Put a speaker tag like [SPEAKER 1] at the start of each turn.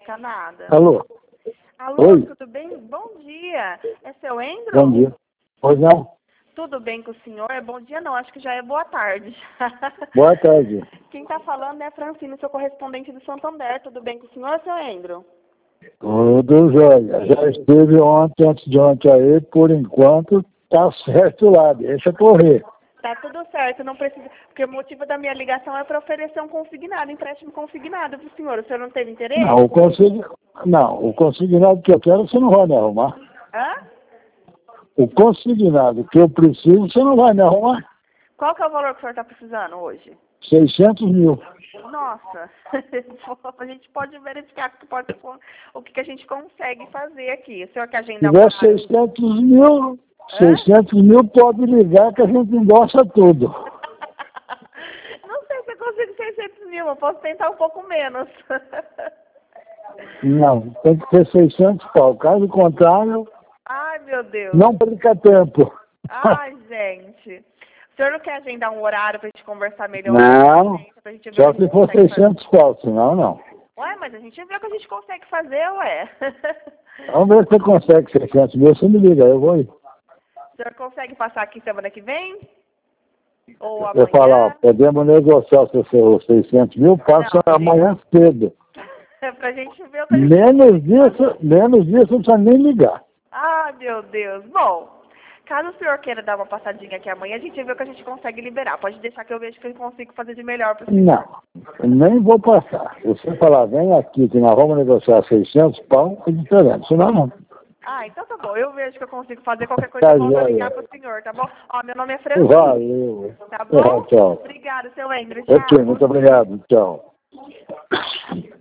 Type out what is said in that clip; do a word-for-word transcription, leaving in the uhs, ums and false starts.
[SPEAKER 1] Nada.
[SPEAKER 2] Alô?
[SPEAKER 1] Alô,
[SPEAKER 2] Oi?
[SPEAKER 1] tudo bem? Bom dia. É seu Endro?
[SPEAKER 2] Bom dia. Pois não?
[SPEAKER 1] Tudo bem com o senhor? É bom dia não, acho que já é boa tarde.
[SPEAKER 2] Boa tarde.
[SPEAKER 1] Quem está falando é a Francine, seu correspondente do Santander. Tudo bem com o senhor, seu Endro?
[SPEAKER 2] Tudo jóia. Já esteve ontem, antes de ontem aí, por enquanto tá certo lá, deixa correr.
[SPEAKER 1] Tá tudo certo, não precisa. Porque o motivo da minha ligação é para oferecer um consignado, empréstimo consignado para o senhor. O senhor não teve interesse?
[SPEAKER 2] Não, o consig... não, o consignado que eu quero você não vai me arrumar.
[SPEAKER 1] Hã?
[SPEAKER 2] O consignado que eu preciso você não vai me arrumar.
[SPEAKER 1] Qual que é o valor que o senhor está precisando hoje?
[SPEAKER 2] seiscentos mil.
[SPEAKER 1] Nossa, a gente pode verificar que pode, o que, que a gente consegue fazer aqui. O senhor quer
[SPEAKER 2] Se
[SPEAKER 1] agendar um
[SPEAKER 2] tiver
[SPEAKER 1] horário?
[SPEAKER 2] seiscentos mil,
[SPEAKER 1] Hã?
[SPEAKER 2] seiscentos mil pode ligar que a gente endossa tudo.
[SPEAKER 1] Não sei se eu consigo seiscentos mil, eu posso tentar um pouco menos.
[SPEAKER 2] Não, tem que ter seiscentos pau. Caso contrário,
[SPEAKER 1] Ai, meu Deus.
[SPEAKER 2] não perca tempo.
[SPEAKER 1] Ai, gente. O senhor não quer agendar um horário pra gente conversar melhor?
[SPEAKER 2] Não,
[SPEAKER 1] Pra gente ver o
[SPEAKER 2] só
[SPEAKER 1] que a
[SPEAKER 2] se
[SPEAKER 1] gente
[SPEAKER 2] for
[SPEAKER 1] consegue fazer?
[SPEAKER 2] seiscentos pau, senão não.
[SPEAKER 1] Ué, mas a gente vê o que a gente consegue fazer, ué.
[SPEAKER 2] Vamos ver se você consegue seiscentos mil, você me liga, eu vou ir.
[SPEAKER 1] O senhor consegue passar aqui semana que vem? Ou
[SPEAKER 2] Eu falar, ó,
[SPEAKER 1] amanhã?
[SPEAKER 2] podemos negociar os seus seiscentos mil, passa
[SPEAKER 1] Não,
[SPEAKER 2] amanhã cedo.
[SPEAKER 1] É pra gente ver o que a gente
[SPEAKER 2] Menos
[SPEAKER 1] consegue
[SPEAKER 2] disso,
[SPEAKER 1] fazer.
[SPEAKER 2] menos disso não precisa nem ligar.
[SPEAKER 1] Ai, meu Deus. Bom, caso o senhor queira dar uma passadinha aqui amanhã, a gente vê o que a gente consegue liberar. Pode deixar que eu vejo o que eu consigo fazer de melhor pro senhor.
[SPEAKER 2] Não, nem vou passar. Se você falar, vem aqui que nós vamos negociar seiscentos pau, é diferente, senão não.
[SPEAKER 1] Ah, então tá bom. Eu vejo o que eu consigo fazer. Qualquer coisa
[SPEAKER 2] Tá
[SPEAKER 1] eu volto a
[SPEAKER 2] joia.
[SPEAKER 1] ligar pro senhor, tá bom? Ó, meu nome é Francine.
[SPEAKER 2] Valeu.
[SPEAKER 1] Tá bom?
[SPEAKER 2] Tchau, tchau.
[SPEAKER 1] Obrigada, seu Endro.
[SPEAKER 2] Ok,
[SPEAKER 1] Tchau.
[SPEAKER 2] muito obrigado. Tchau.